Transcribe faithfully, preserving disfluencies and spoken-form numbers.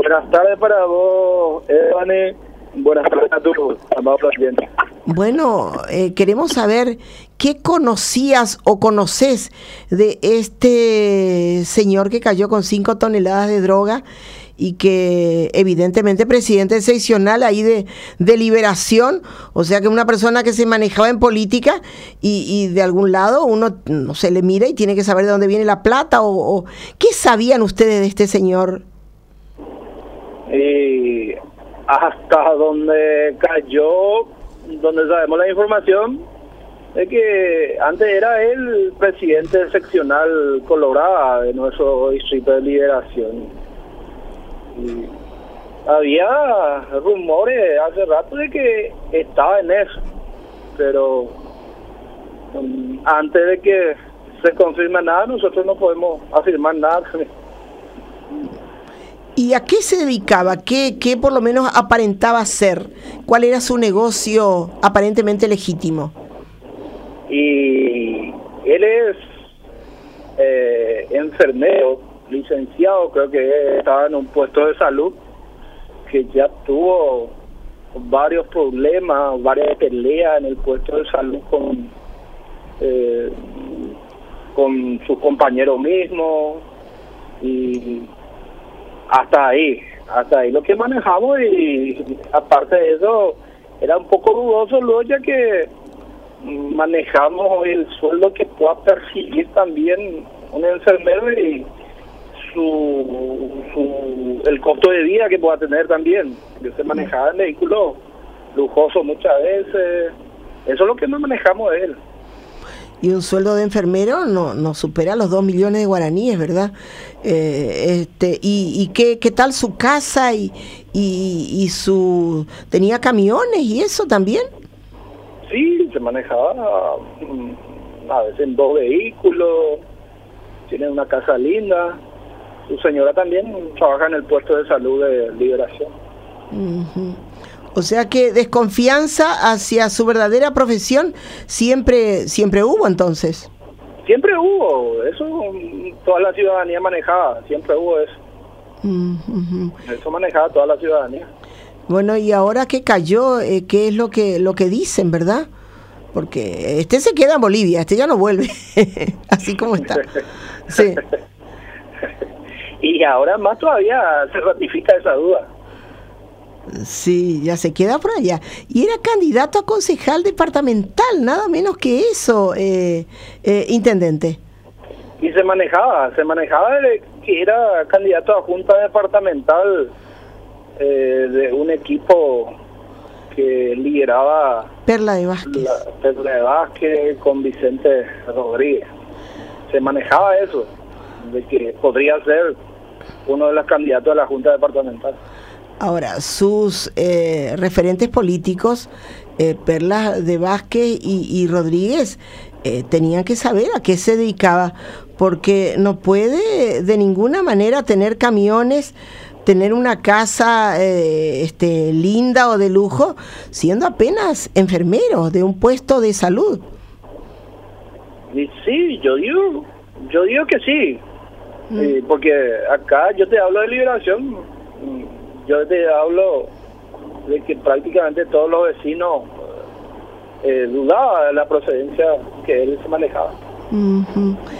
Buenas tardes para vos, Evane. Buenas tardes a tu amado presidente. Bueno, eh, queremos saber qué conocías o conoces de este señor que cayó con cinco toneladas de droga y que evidentemente presidente seccional ahí de, de Liberación, o sea que una persona que se manejaba en política y, y de algún lado uno no se le mira y tiene que saber de dónde viene la plata o, o ¿qué sabían ustedes de este señor? Y hasta donde cayó, donde sabemos la información, es que antes era el presidente seccional Colorado de nuestro distrito de Liberación. Y había rumores hace rato de que estaba en eso, pero um, antes de que se confirme nada, nosotros no podemos afirmar nada. ¿Y a qué se dedicaba? ¿Qué, qué por lo menos aparentaba ser? ¿Cuál era su negocio aparentemente legítimo? Y él es eh, enfermero, licenciado, creo que estaba en un puesto de salud, que ya tuvo varios problemas, varias peleas en el puesto de salud con, eh, con sus compañeros mismos, y hasta ahí, hasta ahí lo que manejamos. Y aparte de eso, era un poco dudoso luego, ya que manejamos el sueldo que pueda percibir también un enfermero y su, su el costo de vida que pueda tener también. Yo se manejaba en vehículos lujosos muchas veces, eso es lo que no manejamos de él. Y un sueldo de enfermero no, no supera los dos millones de guaraníes, ¿verdad? Eh, este y, y qué, qué tal su casa y, y, y su tenía camiones y eso también. Sí, se manejaba a veces en dos vehículos, tiene una casa linda. Su señora también trabaja en el puesto de salud de Liberación. Uh-huh. O sea que desconfianza hacia su verdadera profesión siempre siempre hubo entonces. Siempre hubo, eso toda la ciudadanía manejaba, siempre hubo eso. Uh-huh. Eso manejaba toda la ciudadanía. Bueno, y ahora que cayó, eh, ¿qué es lo que lo que dicen, verdad? Porque este se queda en Bolivia, este ya no vuelve, así como está. Sí. Y ahora más todavía se ratifica esa duda. Sí, ya se queda por allá. Y era candidato a concejal departamental, nada menos que eso, eh, eh, intendente. Y se manejaba, se manejaba de que era candidato a junta departamental eh, de un equipo que lideraba Perla de Vázquez. La, Perla de Vázquez con Vicente Rodríguez. Se manejaba eso, de que podría ser uno de los candidatos a la junta departamental. Ahora, sus eh, referentes políticos, eh, Perla de Vázquez y, y Rodríguez, eh, tenían que saber a qué se dedicaba, porque no puede de ninguna manera tener camiones, tener una casa eh, este, linda o de lujo, siendo apenas enfermeros de un puesto de salud. Y sí, yo digo, yo digo que sí, mm. eh, porque acá yo te hablo de Liberación, yo te hablo de que prácticamente todos los vecinos eh, dudaban de la procedencia que él se manejaba. Uh-huh.